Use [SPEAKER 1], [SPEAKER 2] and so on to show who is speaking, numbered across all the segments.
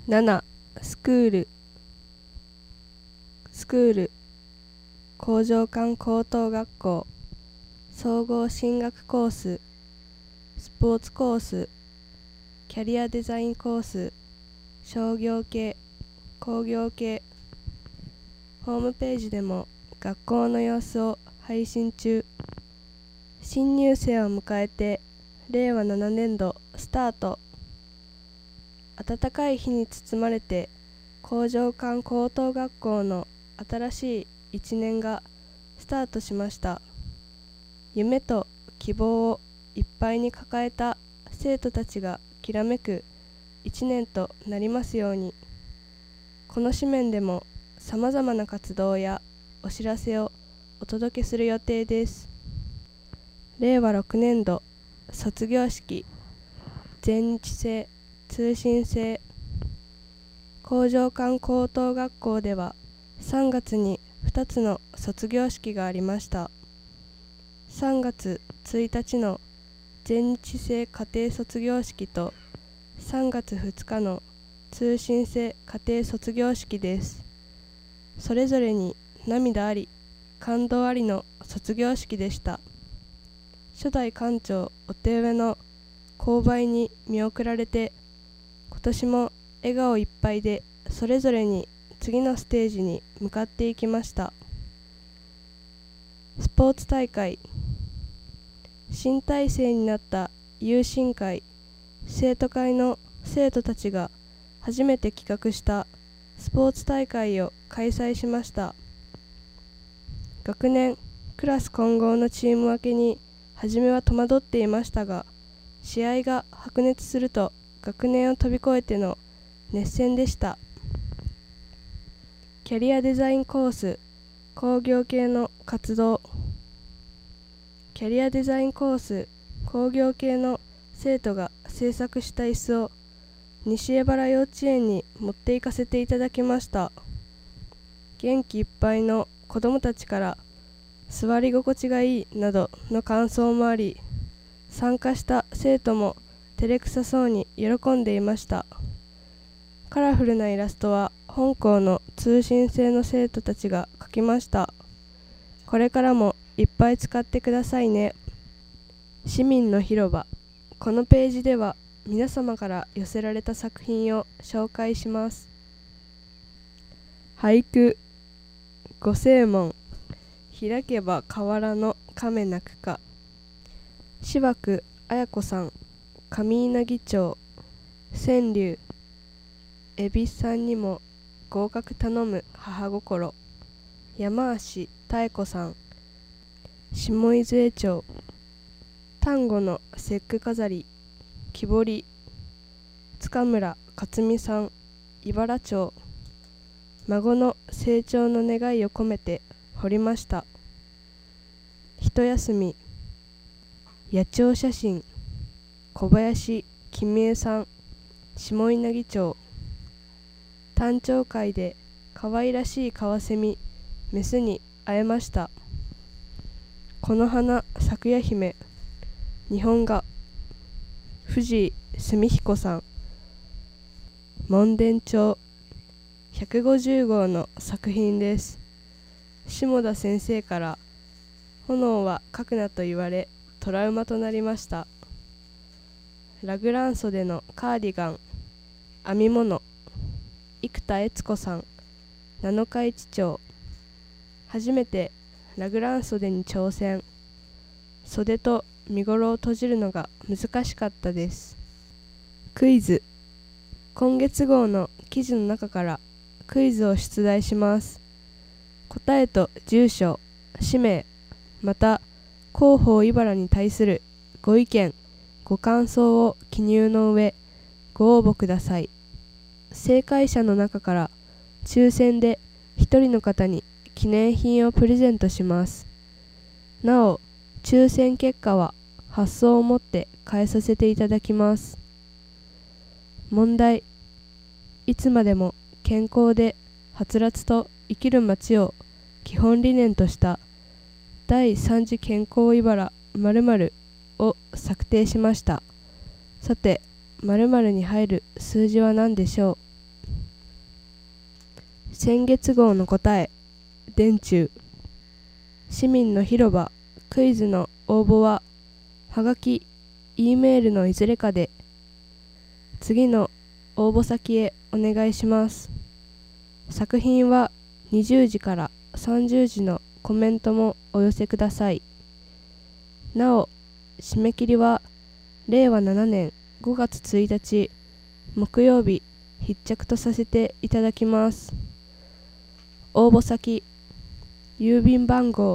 [SPEAKER 1] 7. スクール工場間高等学校総合進学コーススポーツコースキャリアデザインコース商業系工業系ホームページでも学校の様子を配信中。新入生を迎えて令和7年度スタート。暖かい日に包まれて工場間高等学校の新しい1年がスタートしました。夢と希望をいっぱいに抱えた生徒たちがきらめく1年となりますように。この紙面でもさまざまな活動やお知らせをお届けする予定です。令和6年度卒業式全日制通信制工場間高等学校では3月に2つの卒業式がありました。3月1日の全日制家庭卒業式と3月2日の通信制家庭卒業式です。それぞれに涙あり感動ありの卒業式でした。初代館長お手植えの勾配に見送られて、今年も笑顔いっぱいでそれぞれに次のステージに向かっていきました。スポーツ大会新体制になった友親会生徒会の生徒たちが初めて企画したスポーツ大会を開催しました。学年クラス混合のチーム分けに初めは戸惑っていましたが、試合が白熱すると学年を飛び越えての熱戦でした。キャリアデザインコース工業系の活動。キャリアデザインコース工業系の生徒が制作した椅子を西江原幼稚園に持って行かせていただきました。元気いっぱいの子どもたちから座り心地がいいなどの感想もあり、参加した生徒も照れくさそうに喜んでいました。カラフルなイラストは本校の通信制の生徒たちが描きました。これからもいっぱい使ってくださいね。市民の広場。このページでは皆様から寄せられた作品を紹介します。俳句。五聖門。開けば河原の亀鳴くか。芝生綾子さん。上稲城町。川柳。恵比寿さんにも合格頼む母心。山足妙子さん。下伊豆江町。丹後の節句飾り。木彫り。塚村克美さん。茨町。孫の成長の願いを込めて彫りました。一休み。野鳥写真。小林君江さん。下稲城町。誕生会で可愛らしいカワセミメスに会えました。この花咲夜姫。日本画。藤井澄彦さん。門田町。150号の作品です。下田先生から炎は描くなと言われトラウマとなりました。ラグラン袖のカーディガン。編み物。生田悦子さん。七日市町。初めてラグラン袖に挑戦。袖と身ごろを閉じるのが難しかったです。クイズ。今月号の記事の中からクイズを出題します。答えと住所、氏名、また広報茨に対するご意見、ご感想を記入の上ご応募ください。正解者の中から抽選で1人の方に記念品をプレゼントします。なお、抽選結果は発送をもって返させていただきます。問題。いつまでも健康ではつらつと生きる街を基本理念とした第3次健康茨〇〇を策定しました。さて、〇〇に入る数字は何でしょう。 先月号の答え、電柱。市民の広場クイズの応募ははがき、Eメールのいずれかで次の応募先へお願いします。作品は20時から30時のコメントもお寄せください。なお、締め切りは令和7年5月1日木曜日必着とさせていただきます。応募先、郵便番号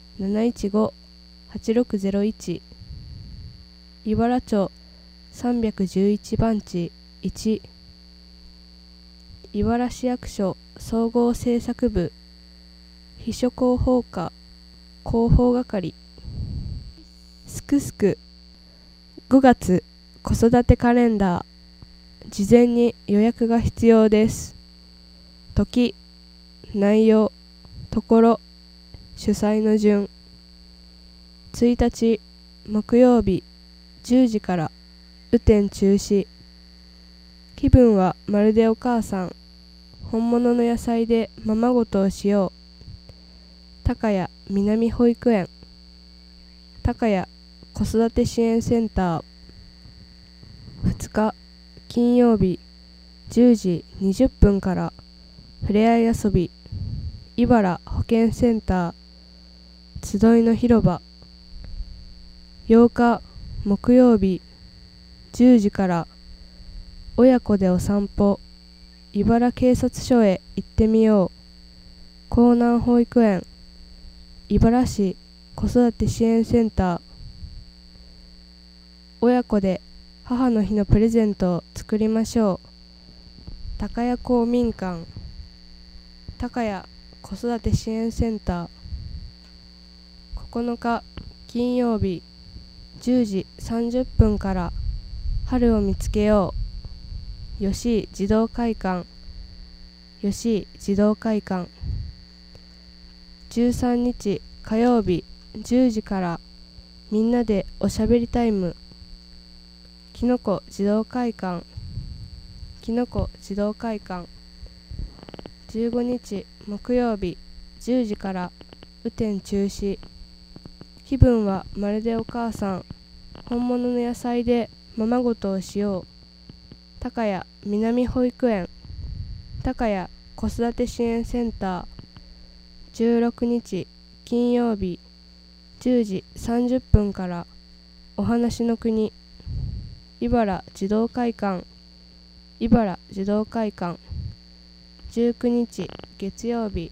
[SPEAKER 1] 715-8601、茨町311番地1、茨市役所総合政策部秘書広報課広報係。すくすく5月子育てカレンダー、事前に予約が必要です。時、内容、ところ、主催の順。1日木曜日10時から雨天中止。気分はまるでお母さん、本物の野菜でままごとをしよう。高谷南保育園、高谷子育て支援センター。2日金曜日10時20分からふれあい遊び茨保健センター集いの広場。8日木曜日10時から親子でお散歩茨警察署へ行ってみよう。江南保育園茨市子育て支援センター。親子で母の日のプレゼントを作りましょう。高谷公民館高谷子育て支援センター。9日金曜日10時30分から春を見つけよう。吉井児童会館吉井児童会館。13日火曜日10時からみんなでおしゃべりタイムきのこ児童会館きのこ児童会館。15日木曜日10時から雨天中止。気分はまるでお母さん、本物の野菜でままごとをしよう。高谷南保育園高谷子育て支援センター。16日金曜日10時30分からお話の国茨児童会館茨児童会館。19日月曜日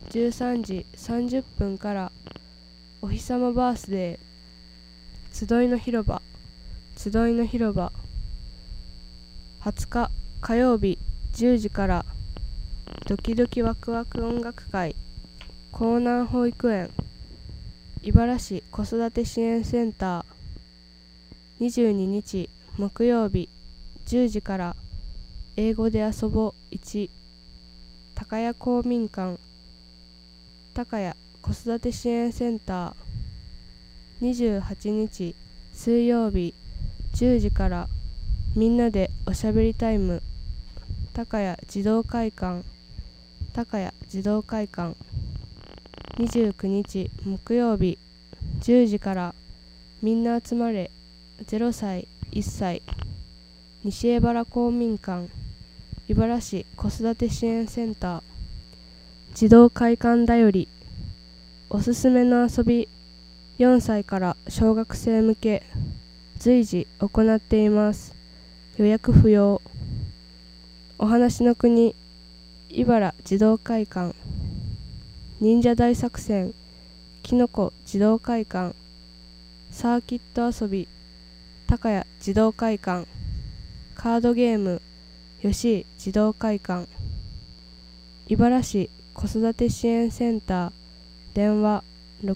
[SPEAKER 1] 13時30分からお日様バースデー集いの広場集いの広場。20日火曜日10時からドキドキワクワク音楽会江南保育園茨市子育て支援センター。22日木曜日10時から英語で遊ぼう1高谷公民館高谷子育て支援センター。28日水曜日10時からみんなでおしゃべりタイム高谷児童会館高谷児童会館。29日木曜日10時からみんな集まれ0歳1歳西江原公民館茨市子育て支援センター。児童会館だよりおすすめの遊び4歳から小学生向け随時行っています。予約不要。お話の国茨児童会館忍者大作戦きのこ児童会館サーキット遊び高谷児童会館カードゲーム吉井児童会館。茨市子育て支援センター電話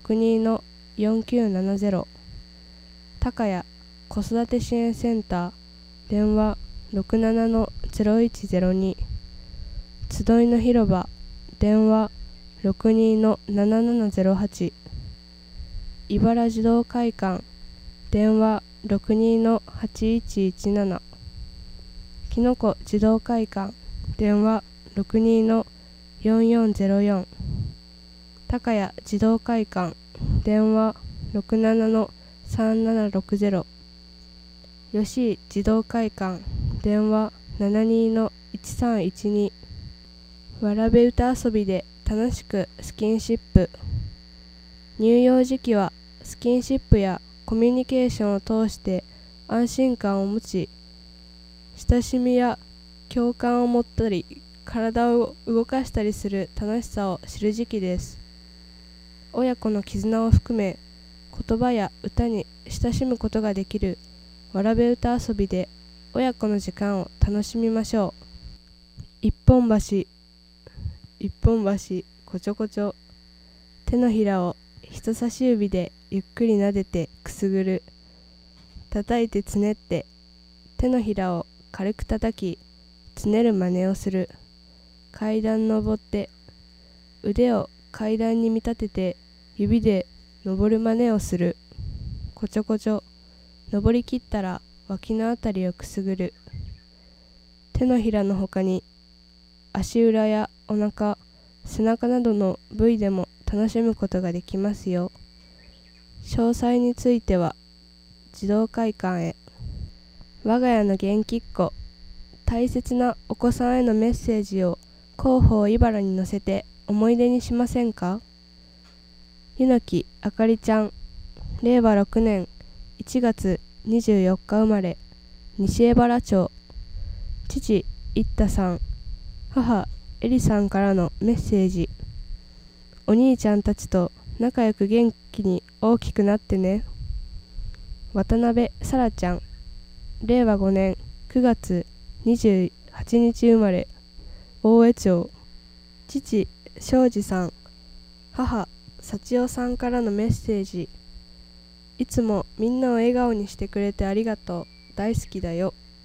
[SPEAKER 1] 62-4970 高谷子育て支援センター電話 67-0102 集いの広場電話 62-7708 茨児童会館電話 62-8117 きのこ児童会館電話 4404高谷児童会館電話67-3760吉井児童会館電話72-1312わらべ歌遊びで楽しくスキンシップ乳幼児期はスキンシップやコミュニケーションを通して安心感を持ち親しみや共感を持ったり体を動かしたりする楽しさを知る時期です。親子の絆を含め言葉や歌に親しむことができるわらべ歌遊びで親子の時間を楽しみましょう。一本橋こちょこちょ手のひらを人差し指でゆっくり撫でてくすぐる叩いてつねって手のひらを軽く叩きつねる真似をする階段登って腕を階段に見立てて指で登る真似をするこちょこちょ登りきったら脇のあたりをくすぐる手のひらのほかに足裏やお腹、背中などの部位でも楽しむことができますよ。詳細については児童会館へ。我が家の元気っ子、大切なお子さんへのメッセージを広報いばらに載せて思い出にしませんか。柚木あかりちゃん、令和6年1月24日生まれ、西江原町。父一太さん、母えりさんからのメッセージ。お兄ちゃんたちと仲良く元気に大きくなってね。渡辺さらちゃん、令和5年9月28日生まれ、大江町。父庄司さん、母幸代さんからのメッセージ。いつもみんなを笑顔にしてくれてありがとう。大好きだよ。